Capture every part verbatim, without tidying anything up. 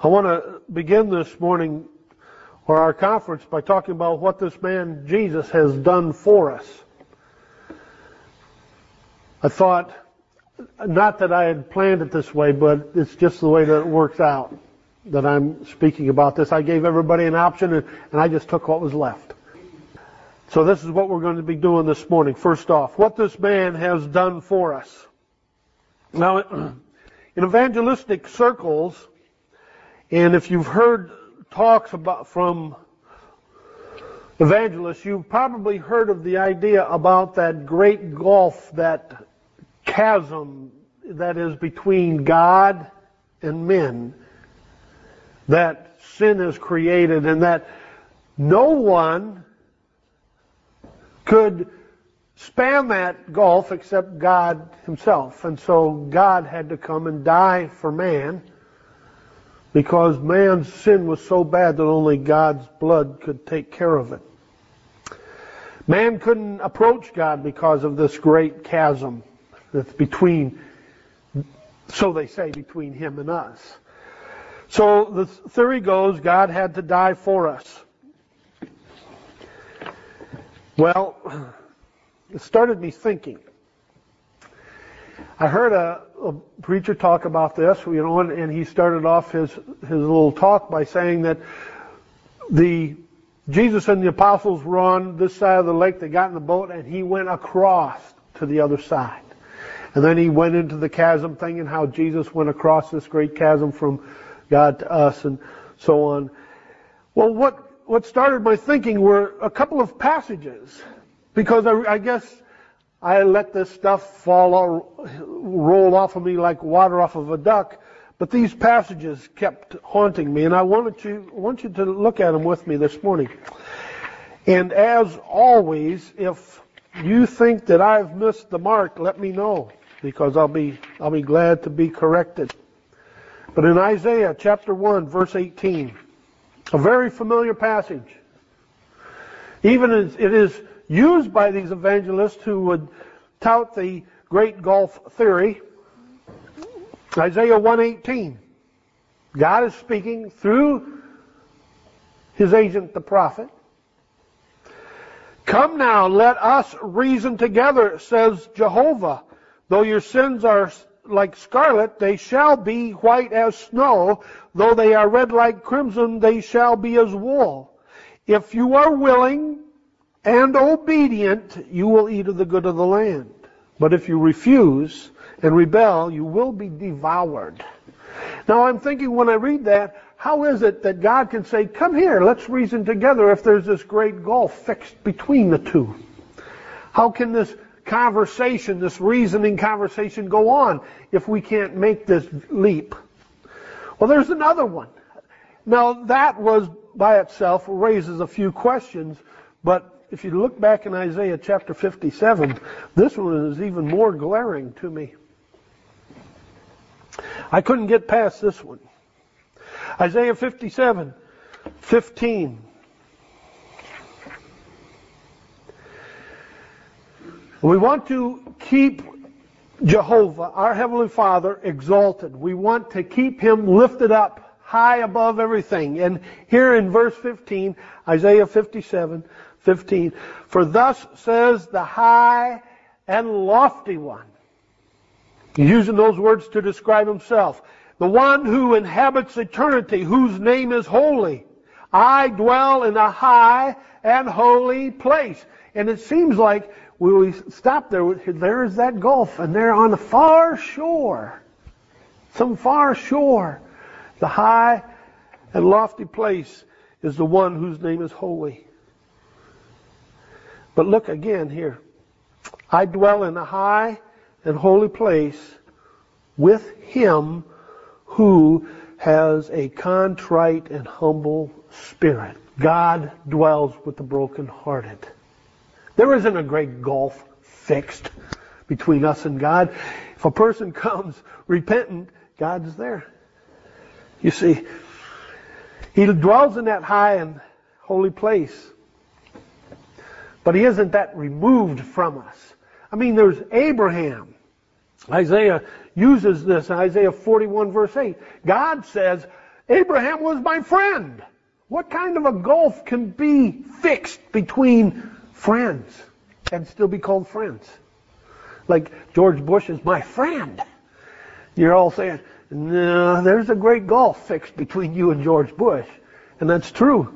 I want to begin this morning, or our conference, by talking about what this man Jesus has done for us. I thought, not that I had planned it this way, but it's just the way that it works out, that I'm speaking about this. I gave everybody an option, and, and I just took what was left. So this is what we're going to be doing this morning. First off, what this man has done for us. Now, in evangelistic circles, and if you've heard talks about from evangelists, you've probably heard of the idea about that great gulf, that chasm that is between God and men, that sin is created, and that no one could span that gulf except God himself. And so God had to come and die for man, because man's sin was so bad that only God's blood could take care of it. Man couldn't approach God because of this great chasm that's between, so they say, between him and us. So the theory goes, God had to die for us. Well, it started me thinking. I heard a, a preacher talk about this, you know, and, and he started off his, his little talk by saying that the Jesus and the apostles were on this side of the lake. They got in the boat, and he went across to the other side. And then he went into the chasm thing, and how Jesus went across this great chasm from God to us, and so on. Well, what what started my thinking were a couple of passages, because I, I guess I let this stuff fall, all, roll off of me like water off of a duck. But these passages kept haunting me, and I wanted you, want you to look at them with me this morning. And as always, if you think that I've missed the mark, let me know, because I'll be I'll be glad to be corrected. But in Isaiah chapter one, verse eighteen, a very familiar passage. Even as it is used by these evangelists who would tout the Great Gulf theory. Isaiah one eighteen. God is speaking through his agent, the prophet. Come now, let us reason together, says Jehovah. Though your sins are like scarlet, they shall be white as snow. Though they are red like crimson, they shall be as wool. If you are willing and obedient, you will eat of the good of the land. But if you refuse and rebel, you will be devoured. Now I'm thinking when I read that, how is it that God can say, come here, let's reason together, if there's this great gulf fixed between the two? How can this conversation, this reasoning conversation go on if we can't make this leap? Well, there's another one. Now that was by itself raises a few questions, but if you look back in Isaiah chapter fifty-seven, this one is even more glaring to me. I couldn't get past this one. Isaiah fifty-seven, fifteen. We want to keep Jehovah, our Heavenly Father, exalted. We want to keep Him lifted up high above everything. And here in verse fifteen, Isaiah fifty-seven, fifteen, for thus says the high and lofty one. He's using those words to describe himself. The one who inhabits eternity, whose name is holy. I dwell in a high and holy place. And it seems like when we stop there, there is that gulf, and there on the far shore, some far shore, the high and lofty place is the one whose name is holy. But look again here. I dwell in a high and holy place with him who has a contrite and humble spirit. God dwells with the brokenhearted. There isn't a great gulf fixed between us and God. If a person comes repentant, God's there. You see, He dwells in that high and holy place. But He isn't that removed from us. I mean, there's Abraham. Isaiah uses this in Isaiah forty-one verse eight. God says, Abraham was my friend. What kind of a gulf can be fixed between friends and still be called friends? Like George Bush is my friend. You're all saying, no, there's a great gulf fixed between you and George Bush. And that's true.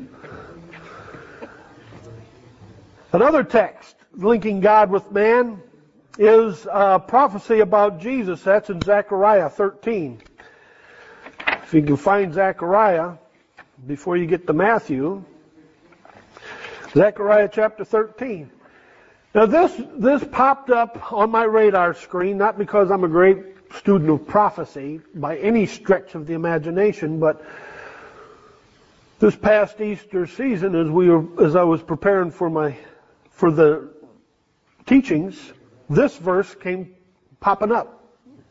Another text linking God with man is a prophecy about Jesus. That's in Zechariah thirteen. If you can find Zechariah before you get to Matthew. Zechariah chapter thirteen. Now this, this popped up on my radar screen, not because I'm a great student of prophecy by any stretch of the imagination, but this past Easter season, as we were, as I was preparing for my, for the teachings, this verse came popping up.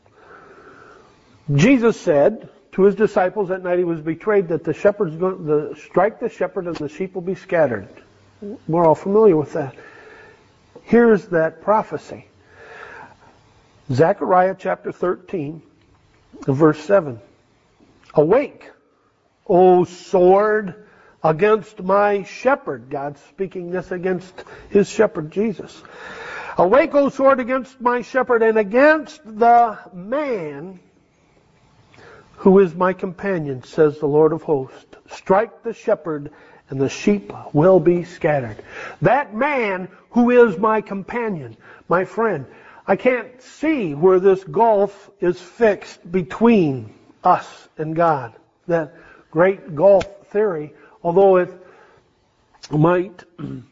Jesus said to his disciples that night he was betrayed that the shepherd's going to strike the shepherd and the sheep will be scattered. We're all familiar with that. Here's that prophecy. Zechariah chapter thirteen, verse seven. Awake, O sword, against my shepherd. God's speaking this against his shepherd, Jesus. Awake, O sword, against my shepherd and against the man who is my companion, says the Lord of hosts. Strike the shepherd and the sheep will be scattered. That man who is my companion, my friend. I can't see where this gulf is fixed between us and God. That great gulf theory, although it might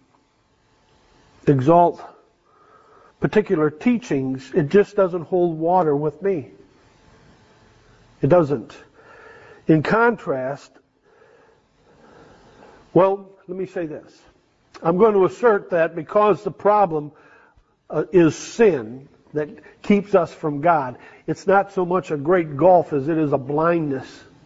exalt particular teachings, it just doesn't hold water with me. It doesn't. In contrast, well, let me say this. I'm going to assert that because the problem uh, is sin that keeps us from God, it's not so much a great gulf as it is a blindness,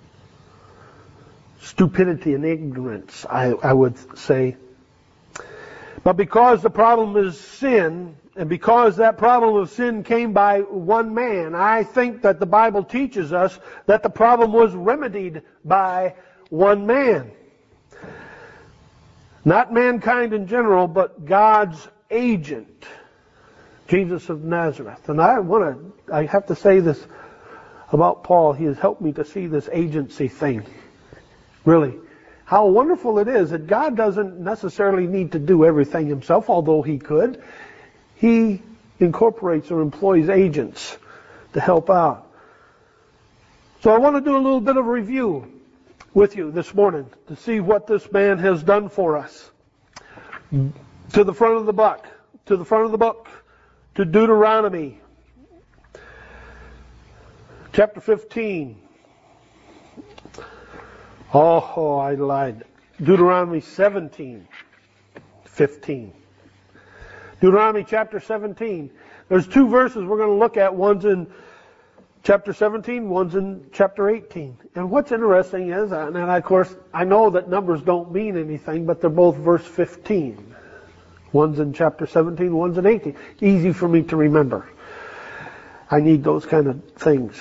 stupidity and ignorance, I, I would say. But because the problem is sin, and because that problem of sin came by one man, I think that the Bible teaches us that the problem was remedied by one man. Not mankind in general, but God's agent, Jesus of Nazareth. And I want to, I have to say this about Paul. He has helped me to see this agency thing. Really. How wonderful it is that God doesn't necessarily need to do everything himself, although he could. He incorporates or employs agents to help out. So I want to do a little bit of review with you this morning to see what this man has done for us. To the front of the book, to the front of the book, to Deuteronomy chapter fifteen. Oh, oh, I lied. Deuteronomy seventeen, fifteen. Deuteronomy chapter seventeen. There's two verses we're going to look at. One's in chapter seventeen, one's in chapter eighteen. And what's interesting is, and of course, I know that numbers don't mean anything, but they're both verse fifteen. One's in chapter seventeen, one's in eighteen. Easy for me to remember. I need those kind of things.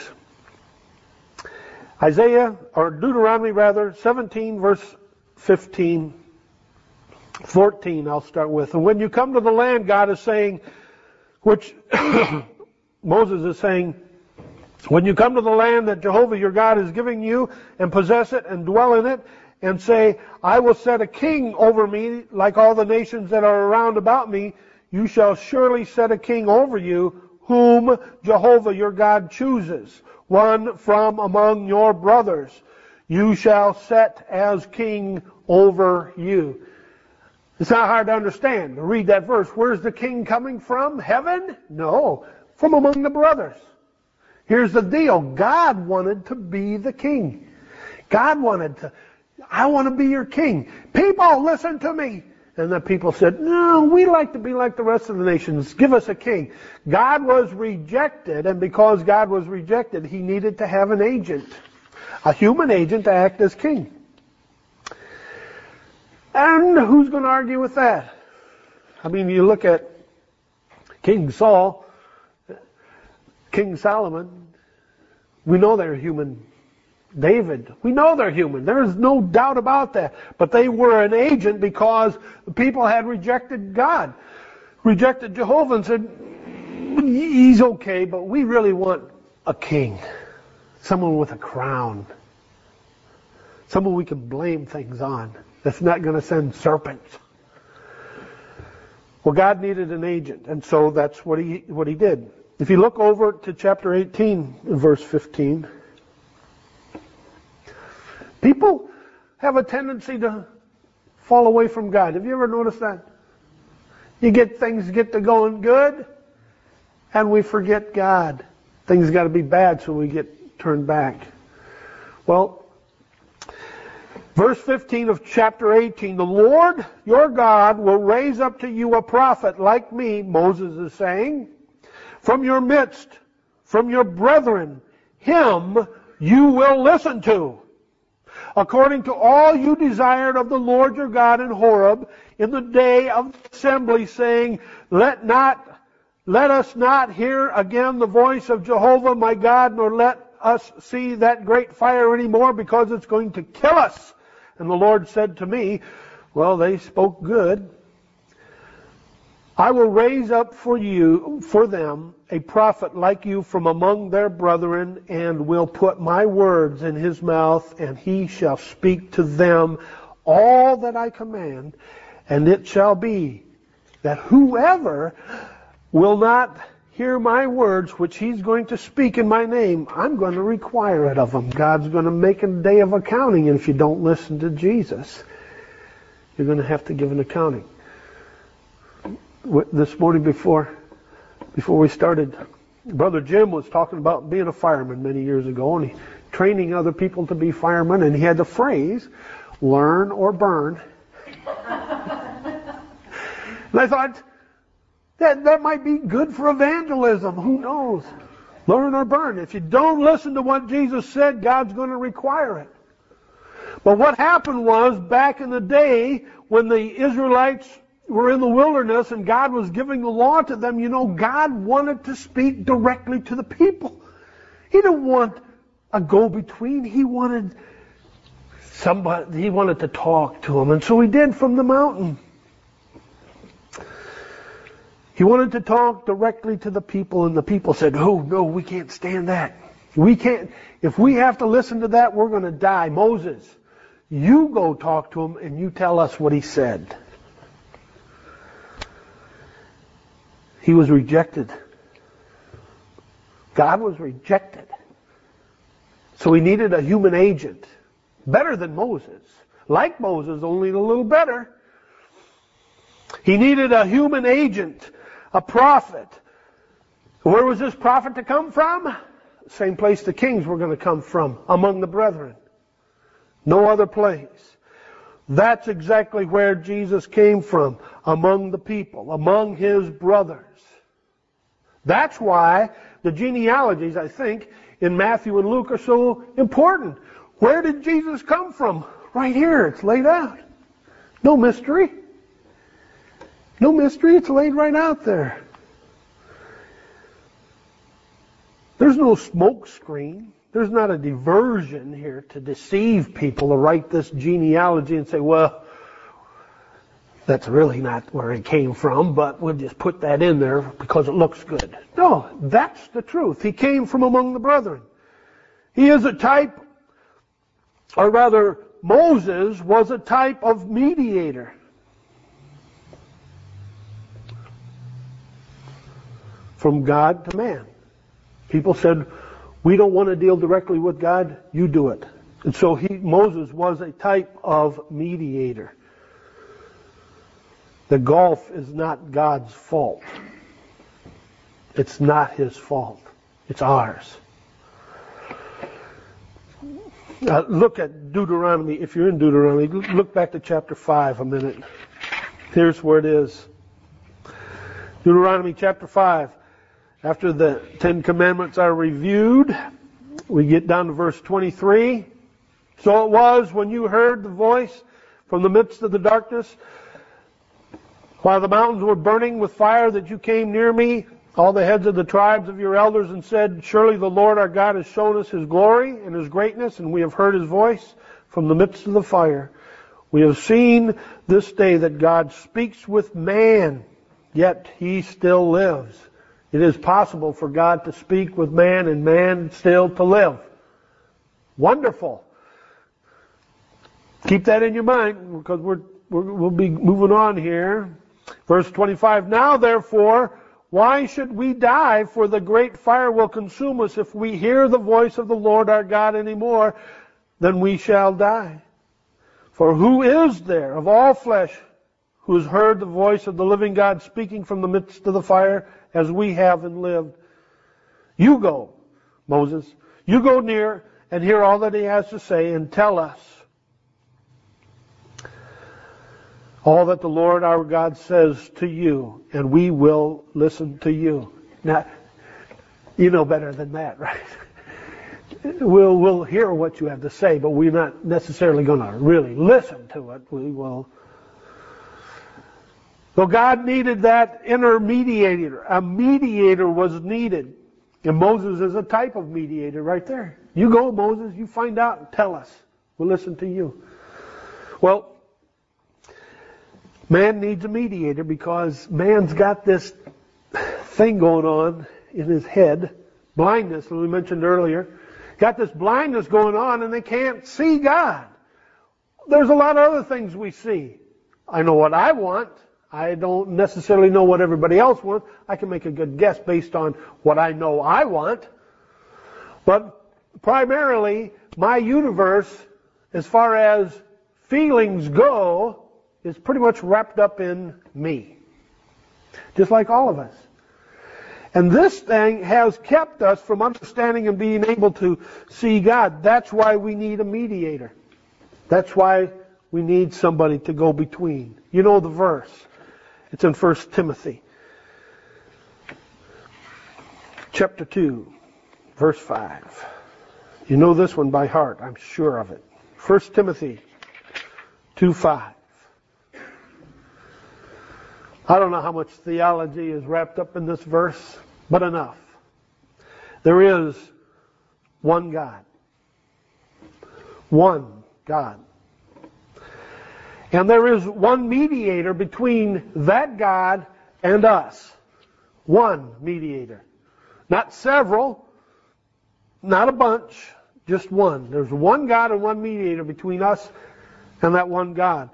Isaiah, or Deuteronomy rather, seventeen verse fifteen, fourteen I'll start with. And when you come to the land, God is saying, which Moses is saying, when you come to the land that Jehovah your God is giving you, and possess it and dwell in it, and say, I will set a king over me like all the nations that are around about me, you shall surely set a king over you, whom Jehovah your God chooses, one from among your brothers. You shall set as king over you. It's not hard to understand. Read that verse. Where's the king coming from? Heaven? No. From among the brothers. Here's the deal. God wanted to be the king. God wanted to, I want to be your king. People, listen to me. And the people said, no, we like to be like the rest of the nations. Give us a king. God was rejected, and because God was rejected, he needed to have an agent, a human agent to act as king. And who's going to argue with that? I mean, you look at King Saul, King Solomon, we know they're human David. We know they're human. There is no doubt about that. But they were an agent because the people had rejected God, rejected Jehovah, and said, he's okay, but we really want a king. Someone with a crown. Someone we can blame things on. That's not going to send serpents. Well, God needed an agent, and so that's what he what he did. If you look over to chapter eighteen, verse fifteen, people have a tendency to fall away from God. Have you ever noticed that? You get things get to going good, and we forget God. Things got to be bad, so we get turned back. Well, verse fifteen of chapter eighteen, the Lord your God will raise up to you a prophet like me, Moses is saying, from your midst, from your brethren. Him you will listen to, according to all you desired of the Lord your God in Horeb in the day of the assembly, saying, Let not, let us not hear again the voice of Jehovah my God, nor let us see that great fire anymore, because it's going to kill us. And the Lord said to me, well, they spoke good. I will raise up for you, for them, a prophet like you from among their brethren, and will put my words in his mouth, and he shall speak to them all that I command. And it shall be that whoever will not hear my words, which he's going to speak in my name, I'm going to require it of him. God's going to make a day of accounting, and if you don't listen to Jesus, you're going to have to give an accounting. This morning before before we started, Brother Jim was talking about being a fireman many years ago, and he, training other people to be firemen, and he had the phrase, learn or burn. And I thought, That, that might be good for evangelism. Who knows? Learn or burn. If you don't listen to what Jesus said, God's going to require it. But what happened was, back in the day, when the Israelites were in the wilderness and God was giving the law to them, you know, God wanted to speak directly to the people. He didn't want a go-between. He wanted somebody, he wanted to talk to them. And so he did from the mountain. He wanted to talk directly to the people, and the people said, oh, no, we can't stand that. We can't. If we have to listen to that, we're going to die. Moses, you go talk to him, and you tell us what he said. He was rejected. God was rejected. So he needed a human agent. Better than Moses. Like Moses, only a little better. He needed a human agent. A prophet. Where was this prophet to come from? Same place the kings were going to come from, among the brethren. No other place. That's exactly where Jesus came from, among the people, among his brothers. That's why the genealogies, I think, in Matthew and Luke are so important. Where did Jesus come from? Right here, it's laid out. No mystery. No mystery, it's laid right out there. There's no smoke screen. There's not a diversion here to deceive people to write this genealogy and say, well, that's really not where it came from, but we'll just put that in there because it looks good. No, that's the truth. He came from among the brethren. He is a type, or rather, Moses was a type of mediator. From God to man. People said, we don't want to deal directly with God, you do it. And so he, Moses was a type of mediator. The gulf is not God's fault. It's not his fault. It's ours. Uh, look at Deuteronomy. If you're in Deuteronomy, look back to chapter five a minute. Here's where it is. Deuteronomy chapter five. After the Ten Commandments are reviewed, we get down to verse twenty-three. So it was when you heard the voice from the midst of the darkness, while the mountains were burning with fire, that you came near me all the heads of the tribes of your elders and said, surely the Lord our God has shown us His glory and His greatness, and we have heard His voice from the midst of the fire. We have seen this day that God speaks with man, yet He still lives. It is possible for God to speak with man and man still to live. Wonderful. Keep that in your mind, because we're, we're, we'll be moving on here. Verse twenty-five, now therefore, why should we die? For the great fire will consume us. If we hear the voice of the Lord our God anymore, then we shall die. For who is there of all flesh who has heard the voice of the living God speaking from the midst of the fire as we have and lived? You go, Moses. You go near and hear all that he has to say and tell us all that the Lord our God says to you, and we will listen to you. Now, you know better than that, right? We'll, we'll hear what you have to say, but we're not necessarily going to really listen to it. We will. So God needed that intermediator. A mediator was needed. And Moses is a type of mediator right there. You go, Moses, you find out and tell us. We'll listen to you. Well, man needs a mediator because man's got this thing going on in his head. Blindness, as we mentioned earlier. Got this blindness going on and they can't see God. There's a lot of other things we see. I know what I want. I don't necessarily know what everybody else wants. I can make a good guess based on what I know I want. But primarily, my universe, as far as feelings go, is pretty much wrapped up in me. Just like all of us. And this thing has kept us from understanding and being able to see God. That's why we need a mediator. That's why we need somebody to go between. You know the verse. It's in First Timothy. Chapter two, verse five. You know this one by heart. I'm sure of it. First Timothy two five. I don't know how much theology is wrapped up in this verse, but enough. There is one God. One God. And there is one mediator between that God and us. One mediator. Not several, not a bunch, just one. There's one God and one mediator between us and that one God.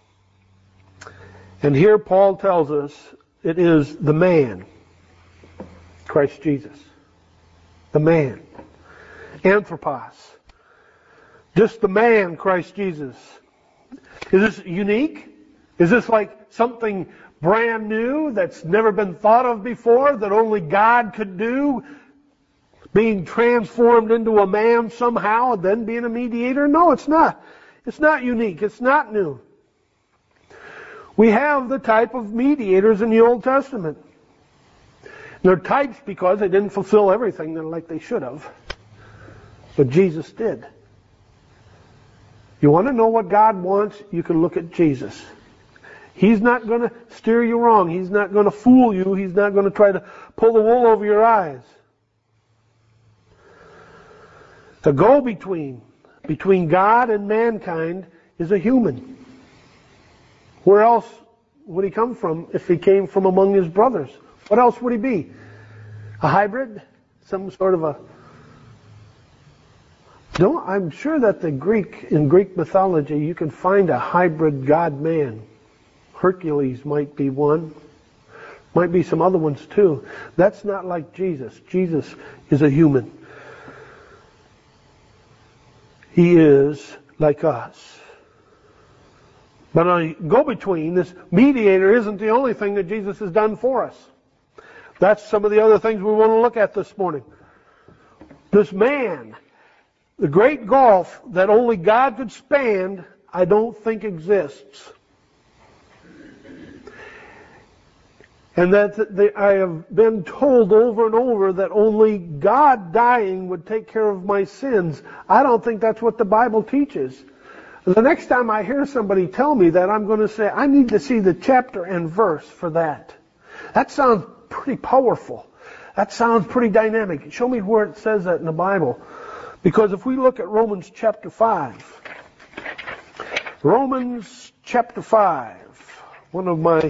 And here Paul tells us it is the man, Christ Jesus. The man. Anthropos. Just the man, Christ Jesus. Is this unique? Is this like something brand new that's never been thought of before, that only God could do? Being transformed into a man somehow and then being a mediator? No, it's not. It's not unique. It's not new. We have the type of mediators in the Old Testament. They're types because they didn't fulfill everything like they should have. But Jesus did. You want to know what God wants? You can look at Jesus. He's not going to steer you wrong. He's not going to fool you. He's not going to try to pull the wool over your eyes. The go-between between God and mankind is a human. Where else would he come from if he came from among his brothers? What else would he be? A hybrid? Some sort of a... No, I'm sure that the Greek, in Greek mythology, you can find a hybrid God-man. Hercules might be one. Might be some other ones too. That's not like Jesus. Jesus is a human. He is like us. But a go-between, this mediator, isn't the only thing that Jesus has done for us. That's some of the other things we want to look at this morning. This man, the great gulf that only God could span, I don't think exists. And that they, I have been told over and over that only God dying would take care of my sins. I don't think that's what the Bible teaches. The next time I hear somebody tell me that, I'm going to say, I need to see the chapter and verse for that. That sounds pretty powerful. That sounds pretty dynamic. Show me where it says that in the Bible. Because if we look at Romans chapter five, Romans chapter five, one of my,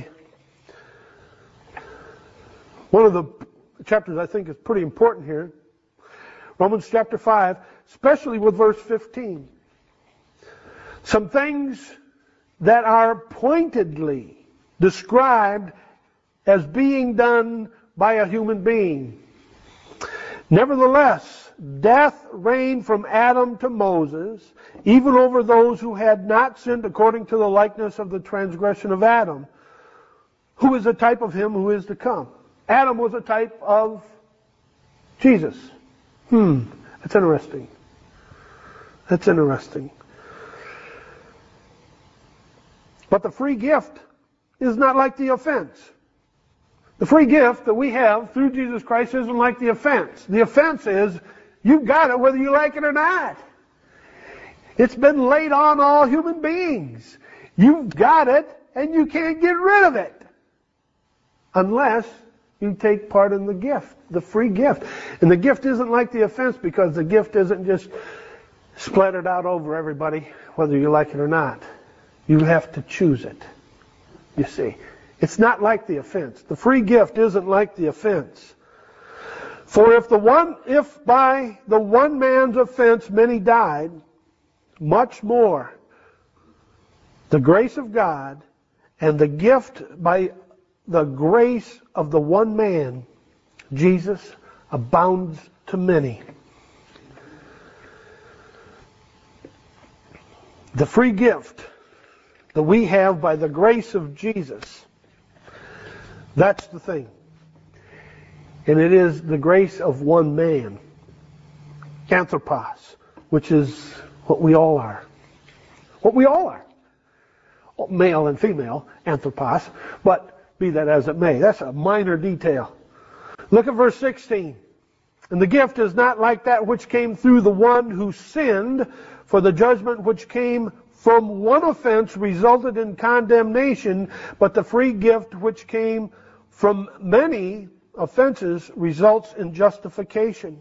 one of the chapters I think is pretty important here. Romans chapter five, especially with verse fifteen. Some things that are pointedly described as being done by a human being. Nevertheless, death reigned from Adam to Moses, even over those who had not sinned according to the likeness of the transgression of Adam, who is a type of him who is to come. Adam was a type of Jesus. Hmm, that's interesting. That's interesting. But the free gift is not like the offense. The free gift that we have through Jesus Christ isn't like the offense. The offense is, you've got it whether you like it or not. It's been laid on all human beings. You've got it and you can't get rid of it. Unless you take part in the gift, the free gift. And the gift isn't like the offense because the gift isn't just splattered out over everybody whether you like it or not. You have to choose it. You see. It's not like the offense. The free gift isn't like the offense. For if the one, if by the one man's offense many died, much more the grace of God and the gift by the grace of the one man, Jesus, abounds to many. The free gift that we have by the grace of Jesus, that's the thing. And it is the grace of one man. Anthropos, which is what we all are. What we all are. Male and female, anthropos. But be that as it may, that's a minor detail. Look at verse sixteen. And the gift is not like that which came through the one who sinned, for the judgment which came from one offense resulted in condemnation, but the free gift which came from many offenses results in justification.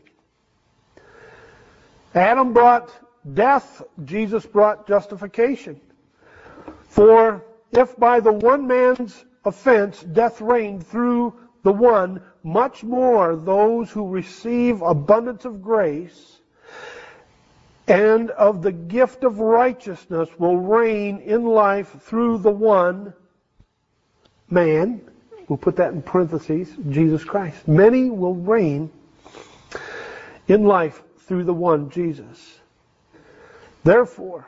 Adam brought death, Jesus brought justification. For if by the one man's offense death reigned through the one, much more those who receive abundance of grace and of the gift of righteousness will reign in life through the one man. We'll put that in parentheses, Jesus Christ. Many will reign in life through the one, Jesus. Therefore,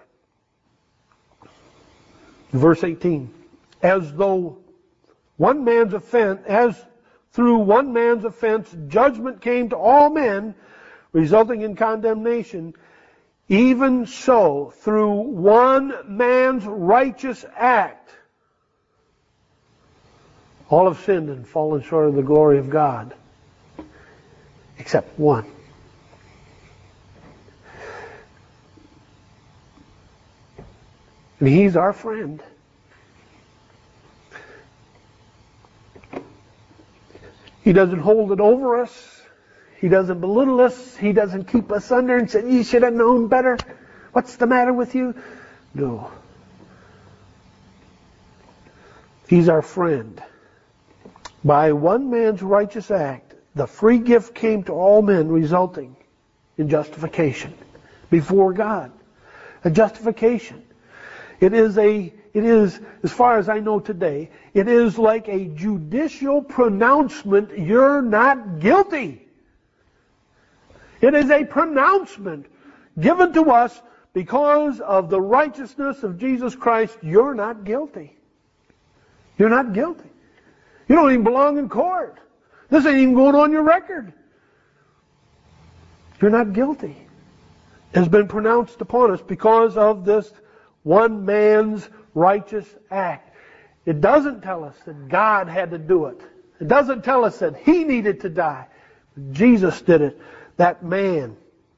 verse eighteen, as though one man's offense, as through one man's offense, judgment came to all men, resulting in condemnation, even so, through one man's righteous act, all have sinned and fallen short of the glory of God. Except one. And He's our friend. He doesn't hold it over us. He doesn't belittle us. He doesn't keep us under and say, you should have known better. What's the matter with you? No. He's our friend. By one man's righteous act, the free gift came to all men, resulting in justification before God. A justification. It is a, it is, as far as I know today, it is like a judicial pronouncement, you're not guilty. It is a pronouncement given to us because of the righteousness of Jesus Christ, you're not guilty. You're not guilty. You don't even belong in court. This ain't even going on your record. You're not guilty. It has been pronounced upon us because of this one man's righteous act. It doesn't tell us that God had to do it. It doesn't tell us that He needed to die. Jesus did it. That man.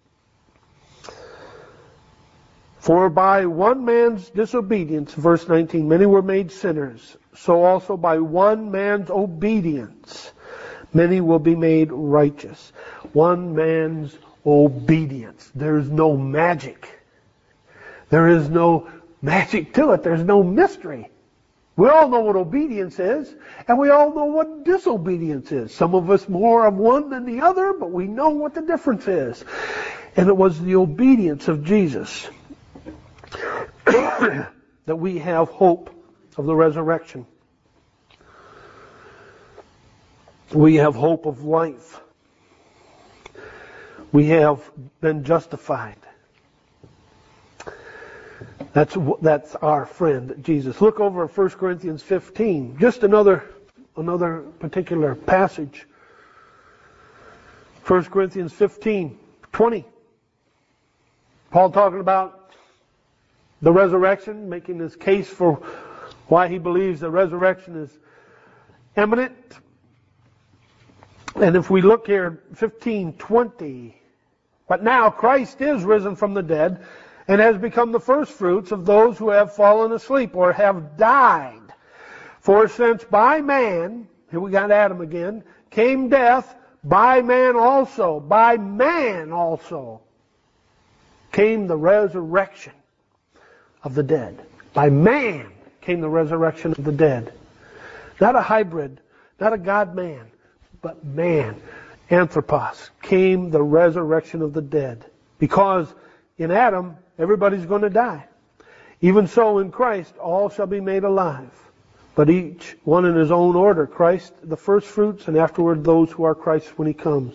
For by one man's disobedience, verse nineteen, many were made sinners. So also by one man's obedience, Many will be made righteous. One man's obedience. There's no magic. There is no magic to it. There's no mystery. We all know what obedience is, and we all know what disobedience is. Some of us more of one than the other, but we know what the difference is. And it was the obedience of Jesus that we have hope of the resurrection. We have hope of life. We have been justified. That's that's our friend Jesus. Look over at First Corinthians fifteen. Just another another particular passage. First Corinthians fifteen, twenty. Paul talking about the resurrection, making his case for why he believes the resurrection is imminent. And if we look here, fifteen twenty. But now Christ is risen from the dead, and has become the firstfruits of those who have fallen asleep or have died. For since by man, here we got Adam again, came death, by man also, by man also came the resurrection of the dead. By man came the resurrection of the dead. Not a hybrid, not a God-man, but man, anthropos, came the resurrection of the dead. Because in Adam, everybody's going to die. Even so, in Christ, all shall be made alive. But each one in his own order. Christ, the first fruits, and afterward those who are Christ when he comes.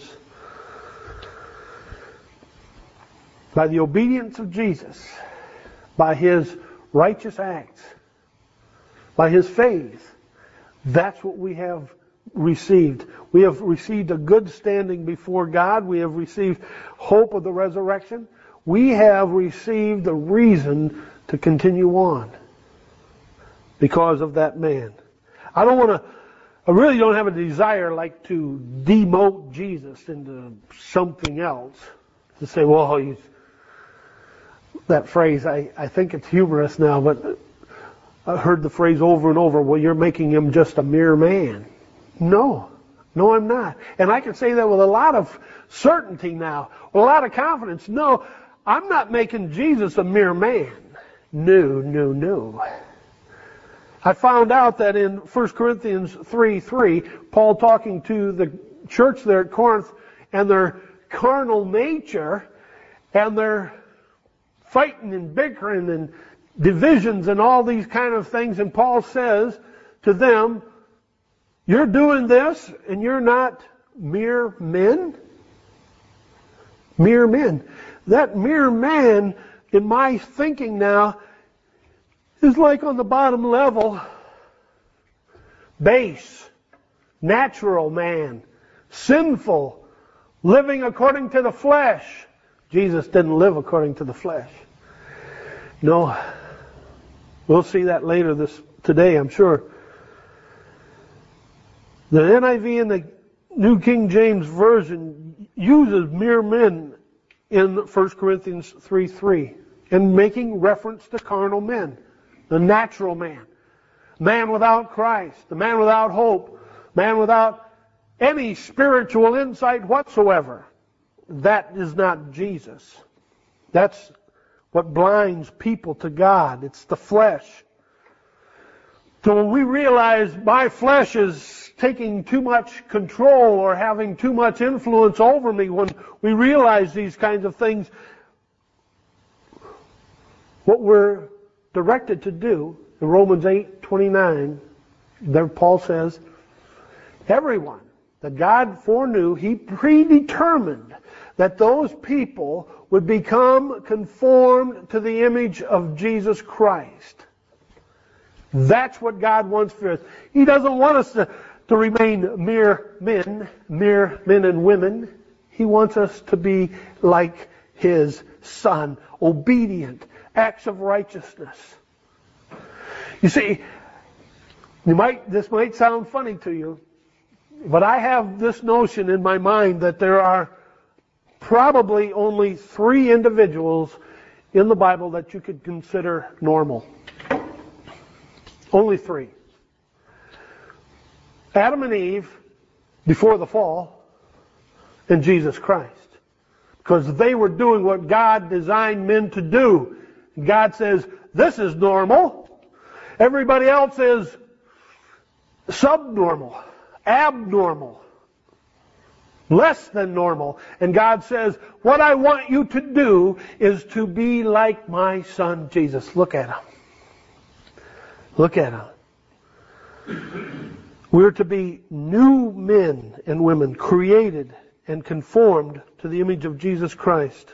By the obedience of Jesus, by his righteous acts, by his faith, that's what we have received. We have received a good standing before God. We have received hope of the resurrection. We have received a reason to continue on because of that man. I don't want to, I really don't have a desire like to demote Jesus into something else. To say, well, he's, that phrase, I, I think it's humorous now, but I heard the phrase over and over, well, you're making him just a mere man. No. No, I'm not. And I can say that with a lot of certainty now, with a lot of confidence. No, I'm not making Jesus a mere man. No, no, no. I found out that in First Corinthians three three, Paul talking to the church there at Corinth and their carnal nature and their fighting and bickering and divisions and all these kind of things. And Paul says to them, you're doing this and you're not mere men? Mere men. That mere man, in my thinking now, is like on the bottom level, base, natural man, sinful, living according to the flesh. Jesus didn't live according to the flesh. No. We'll see that later this today, I'm sure. The N I V and the New King James Version uses mere men in First Corinthians three three and making reference to carnal men, the natural man, man without Christ, the man without hope, man without any spiritual insight whatsoever. That is not Jesus. That's what blinds people to God. It's the flesh. So when we realize my flesh is taking too much control or having too much influence over me, when we realize these kinds of things, what we're directed to do in Romans eight twenty-nine, there Paul says, everyone that God foreknew, He predetermined that those people would become conformed to the image of Jesus Christ. That's what God wants for us. He doesn't want us to, to remain mere men, mere men and women. He wants us to be like His Son, obedient, acts of righteousness. You see, you might, this might sound funny to you, but I have this notion in my mind that there are probably only three individuals in the Bible that you could consider normal. Only three. Adam and Eve, before the fall in Jesus Christ. Because they were doing what God designed men to do. God says, this is normal. Everybody else is subnormal, abnormal, less than normal. And God says, what I want you to do is to be like my son Jesus. Look at him. Look at him. We're to be new men and women, created and conformed to the image of Jesus Christ.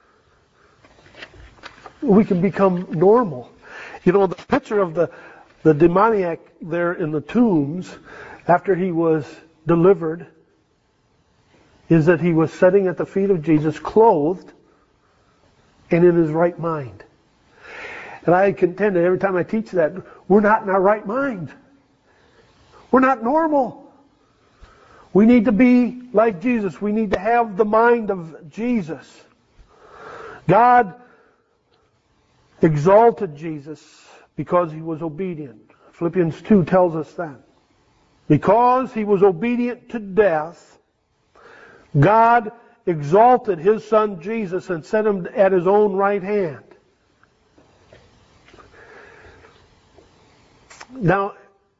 We can become normal. You know, the picture of the, the demoniac there in the tombs after he was delivered is that he was sitting at the feet of Jesus, clothed and in his right mind. And I contend that every time I teach that, we're not in our right mind. We're not normal. We need to be like Jesus. We need to have the mind of Jesus. God exalted Jesus because he was obedient. Philippians two tells us that. Because he was obedient to death, God exalted his son Jesus and set him at his own right hand. Now,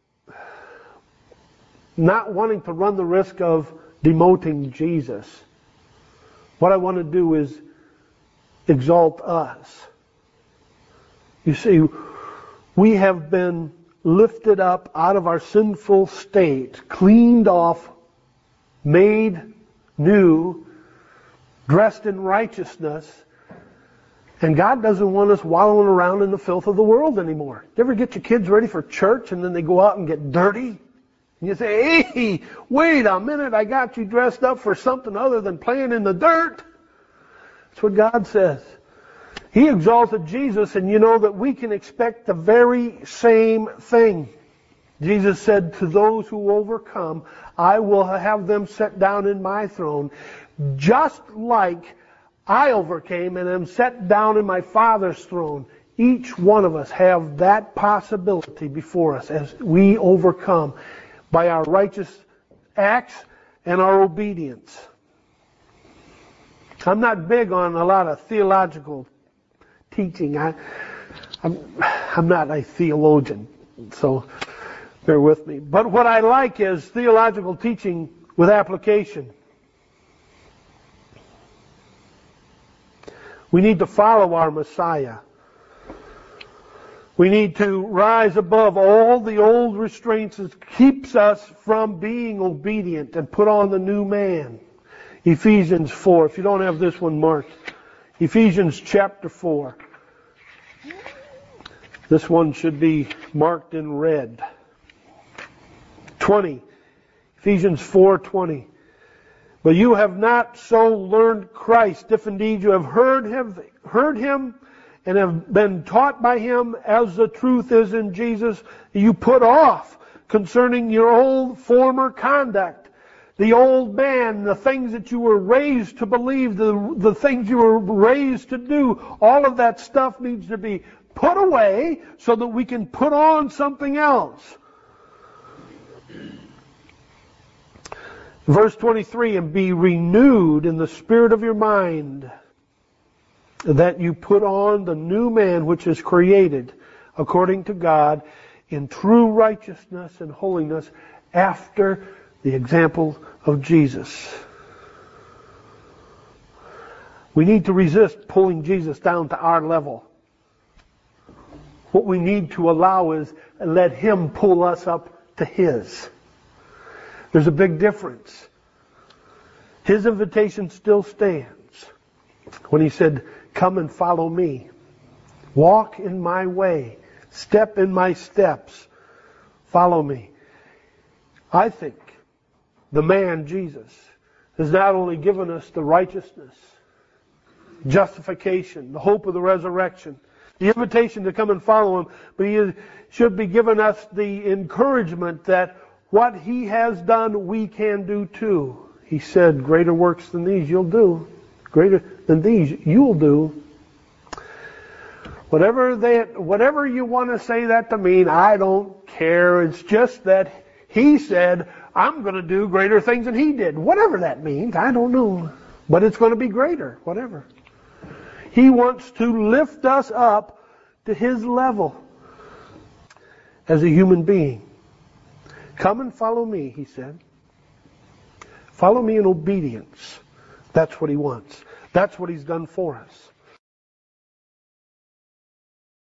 not wanting to run the risk of demoting Jesus, what I want to do is exalt us. You see, we have been lifted up out of our sinful state, cleaned off, made new, dressed in righteousness, and God doesn't want us wallowing around in the filth of the world anymore. You ever get your kids ready for church and then they go out and get dirty? And you say, hey, wait a minute, I got you dressed up for something other than playing in the dirt. That's what God says. He exalted Jesus, and you know that we can expect the very same thing. Jesus said, to those who overcome, I will have them set down in my throne, just like I overcame and am set down in my Father's throne. Each one of us have that possibility before us as we overcome by our righteous acts and our obedience. I'm not big on a lot of theological teaching. I, I'm, I'm not a theologian, so bear with me. But what I like is theological teaching with application. We need to follow our Messiah. We need to rise above all the old restraints that keeps us from being obedient and put on the new man. Ephesians four. If you don't have this one marked. Ephesians chapter four. This one should be marked in red. twenty. Ephesians four twenty. But you have not so learned Christ, if indeed you have heard him, heard him and have been taught by him as the truth is in Jesus, you put off concerning your old former conduct, the old man, the things that you were raised to believe, the, the things you were raised to do, all of that stuff needs to be put away so that we can put on something else. Verse twenty-three, and be renewed in the spirit of your mind, that you put on the new man which is created according to God in true righteousness and holiness after the example of Jesus. We need to resist pulling Jesus down to our level. What we need to allow is let him pull us up to his. There's a big difference. His invitation still stands when he said, come and follow me. Walk in my way. Step in my steps. Follow me. I think the man, Jesus, has not only given us the righteousness, justification, the hope of the resurrection, the invitation to come and follow him, but he should be giving us the encouragement that what he has done, we can do too. He said, greater works than these you'll do. Greater than these you'll do. Whatever they, whatever you want to say that to mean, I don't care. It's just that he said, I'm going to do greater things than he did. Whatever that means, I don't know. But it's going to be greater, whatever. He wants to lift us up to his level as a human being. Come and follow me, he said. Follow me in obedience. That's what he wants. That's what he's done for us.